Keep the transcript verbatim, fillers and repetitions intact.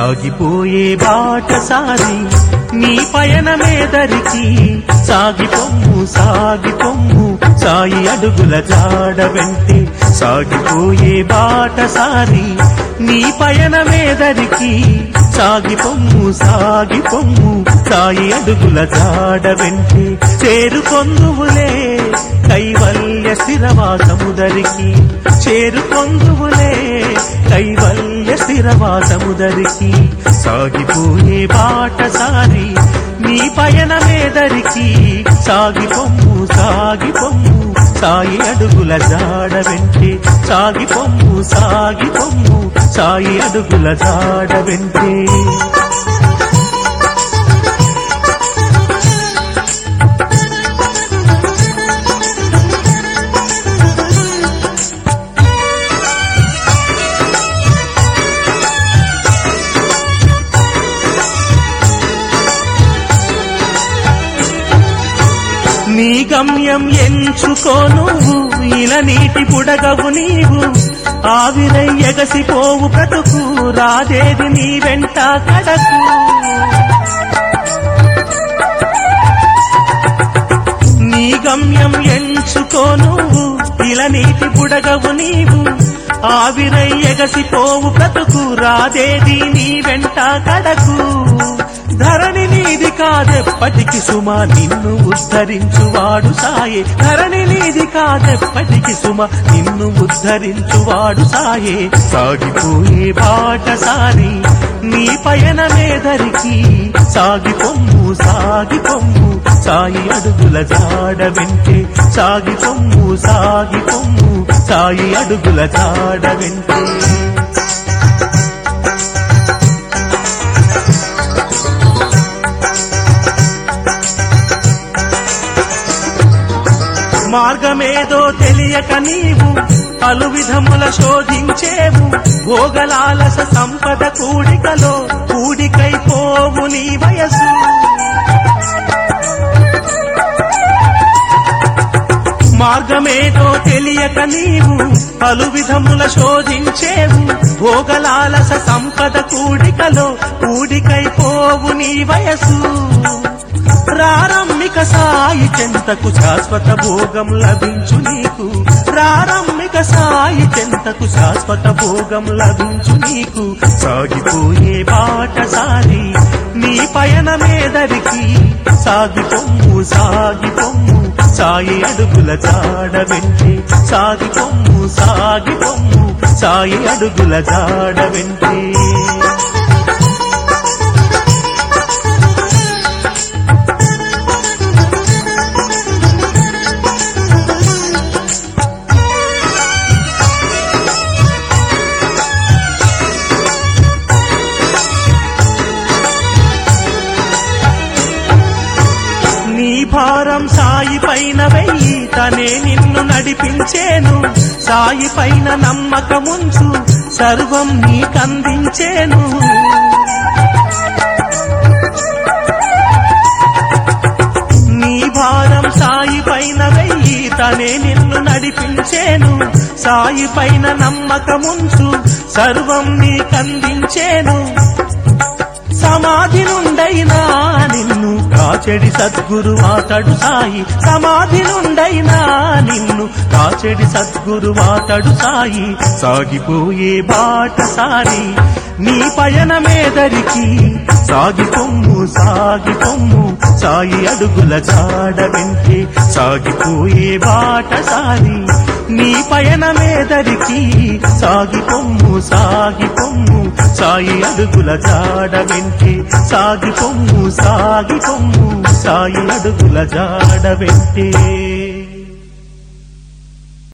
సాగిపోయే బాటసారి నీ పయనమేదరికి సాగిపొమ్ము సాగిపొమ్ము సాయి అడుగుల జాడ వెంటే సాగిపోయే బాటసారి నీ పయనమేదరికి సాగిపొమ్ము సాగిపొమ్ము సాయి అడుగుల జాడ వెంటే చేరుకొందువులే కైవల్య స్థిరవాసముదరికి చేరుకొందువులే కైవల్య స్థిరవాసముదరికి సాగిపోయే బాటసారి నీ పయనమేదరికి సాగిపొమ్ము సాగిపొమ్ము సాయి అడుగుల జాడ వెంటే సాగిపొమ్ము సాగిపొమ్ము సాయి అడుగుల జాడ వెంటే నీ గమ్యం ఎంచుకో నువ్వు ఇలా నీటి బుడగవు నీవు ఆవిరై ఎగసిపోవు బ్రతుకు రాదేది నీ వెంట కడకు నీ గమ్యం ఎంచుకో నువ్వు ఇలా నీటి బుడగవు నీవు ఆవిరై ఎగసిపోవు బ్రతుకు రాదేది నీ వెంట కడకు ధరణి నీది కాదెప్పటికి సుమ నిన్ను ఉద్ధరించువాడు సాయే ధరణి నీది కాదెప్పటికి సుమ నిన్ను ఉద్ధరించువాడు సాయే సాగిపోయే బాటసారి నీ పయనమేదరికి సాగిపొమ్ము సాగిపొమ్ము సాయి అడుగుల జాడ వెంటే సాగిపొమ్ము సాగిపొమ్ము సాయి అడుగుల జాడ వెంటే మార్గమేదో తెలియక నీవు పలు విధముల శోధించేవు భోగలాలస సంపద కూడికలో కూడికైపోవు నీ వయసు మార్గమేదో తెలియక నీవు పలు విధముల శోధించేవు భోగలాలస సంపద కూడికలో కూడికైపోవు నీ వయసు ప్రారంభిక సాయి చెంతకు శాశ్వత భోగం లభించు నీకు ప్రారంభిక సాయి చెంతకు శాశ్వత భోగం లభించు నీకు సాగిపోయే బాటసారి నీ పయనమేదరికి సాగిపొమ్ము సాగిపొమ్ము సాయి అడుగుల జాడ వెంటే సాగిపొమ్ము సాగిపొమ్ము సాయి అడుగుల జాడ వెంటే భారం సాయి పైన వెయ్యి తనే నిన్ను నడిపించేను సాయి పైన నమ్మకముంచు సర్వం నీకందించేను నీ భారం సాయి పైన వెయ్యి తనే నిన్ను నడిపించేను సాయి పైన నమ్మకముంచు సర్వం నీకందించేను సమాధి నుండైనా నిన్ను కాచెడి సద్గురు అతడు సాయి సమాధి నుండైనా నిన్ను కాచెడి సద్గురు అతడు సాయి సాగిపోయే బాటసారి నీ పయనమేదరికి సాగిపొమ్ము సాగిపొమ్ము సాయి అడుగుల జాడ వెంటే సాగిపోయే బాటసారి నీ పయనమేదరికి సాగిపొమ్ము సాగిపొమ్ము సాయి అడుగుల జాడ వెంటే సాగిపొమ్ము సాగిపొమ్ము సాయి అడుగుల జాడ వెంటే